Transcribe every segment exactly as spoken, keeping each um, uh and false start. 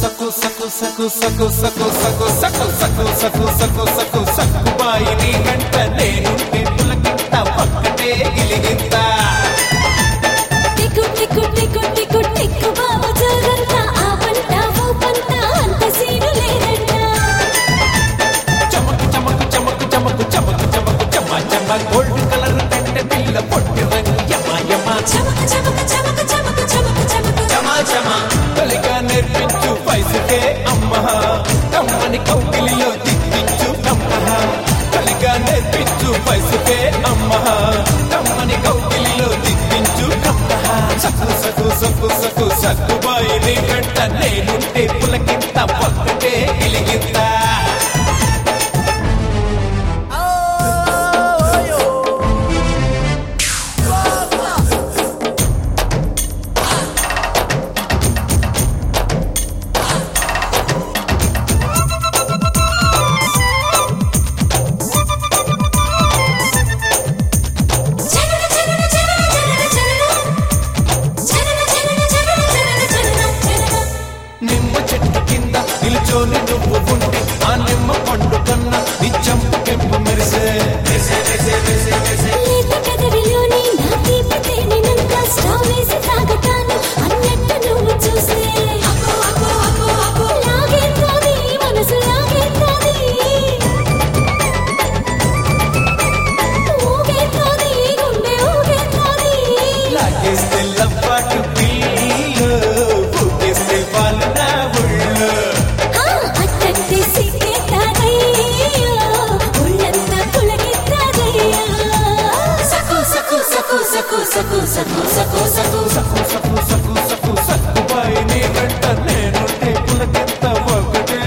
సకు సకు సకు సకు సకు సకు సకు సకు సకు సకు సకు సకు బాయి నీ గంట నేనుంటే పులకింత పక్కటే గిలిగింత టికు టికు టికు టికు టికు బాబు జోరంట ఆ పంట ఓ పంట అంత సీను లేదంట చమకు చమకు చమకు చమకు చమకు చమకు చమ చమ గోల్డ్ కలర్ కంటే పిల్ల పొట్టి రంగు యమ యమ చమక చమక చమక చమక చమక చమక చమ చమ తొలిగా నేర్పించు పైసకే అమ్మ కమ్మని కౌగిలిలో దిద్దించు కమ్మ తొలిగా నేర్పించు పైసకే అమ్మ కమ్మని కౌగిలిలో దిద్దించు కమ్మ సకు సకు సకు సకు సకు బాయి నీ గంట నేనుంటే పులకింత పక్కటే గిలిగింత చనన చనన చనన చనన చనన చనన చనన చనన చనన చనన నిమ్మ చెట్టు కింద నిలుచోని నువ్వు ఉంటే ఆ నిమ్మ పండు కన్నా నీ చంపు కెంపు మెరిసే లేత కదవిలోని నా తీపి తేనెనంతా స్టవ్ వేసి తాగుతాను అన్నట్టు నువ్వు చూస్తే లాగేస్తాది మనసు లాగేస్తాది ఊగేస్తాది గుండె ఊగేస్తాది లాగేస్తే లవ్వాటు పిల్లు ఊగేస్తే వాళ్ళు నా ఒళ్ళు అట్టంటే సిగ్గేస్తాదయ్యో ఒళ్ళంతా పులకెత్తాదయ్యా సకు సకు సకు సకు సకు సకు సకు సకు సకు సకు సకు సకు సకు బాయి నీ గంట నేనుంటే పులకింత ఒకటే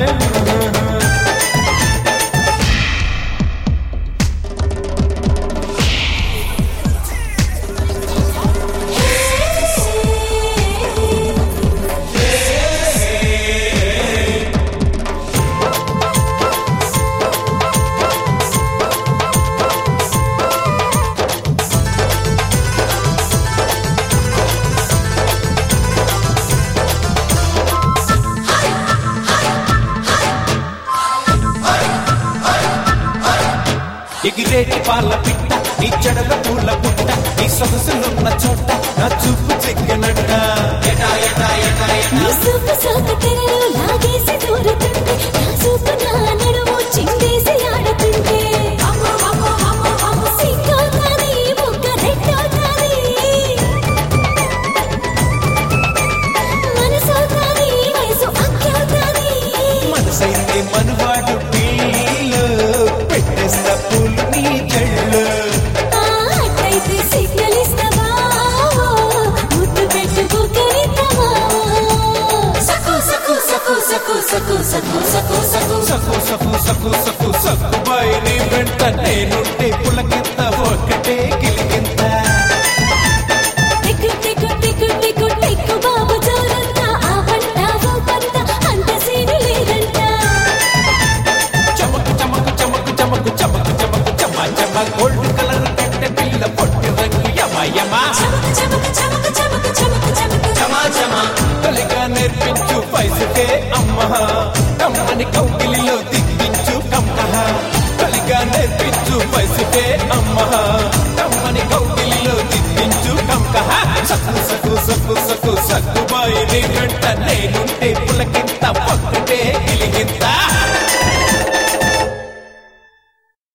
ఎగిరేటి పాల పిట్ట నీ చెడల పూల పుట్ట నీ సొగసులున్న చోట నా చూపు చెక్కనట్ట నీ సూపు సోక తెరలో లాగేసి దూరుతుంటే నా సూపు నా నడుము చిందేసి ఆడుతుంటే సిగ్గవుతాది బుగ్గ రెట్టవుతాది మనసవుతాది వయసు అక్కవుతాది మనసైతే మనువాడు పిల్లు పెట్టేస్తా పూలు నీ జళ్ళు ఆ అట్టయితే సిగ్నల్ ఇస్తావా ముద్దు పెట్టు బుగ్గరిస్తావా సకు సకు సకు సకు సకు సకు సకు సకు సకు సకు సకు సకు సకు బాయి నీ వెంట నేనుంటే పులకింత ఒకటే గిలిగింత టికు టికు టికు టికు టికు బాబు జోరంట ఆ పంట ఓ పంట అంత సీను లేదంట చమకు చమకు చమకు చమకు చమకు చమకు చమ చమ గోల్డ్ కలర్ కంటే పిల్ల పొట్టి రంగు యమ యమ చమక చమక చమక చమక చమక చమక చమ చమ తొలిగా నేర్పించు పైసకే అమ్మ కమ్మని కౌగిలిలో దిగ్గించు కమ్మ తొలిగా నేర్పించు పైసకే అమ్మ కమ్మని కౌగిలిలో దిగ్గించు కమ్మ సకు సకు సకు సకు సకు బాయి నీ గంట నేనుంటే పులకింత పక్కట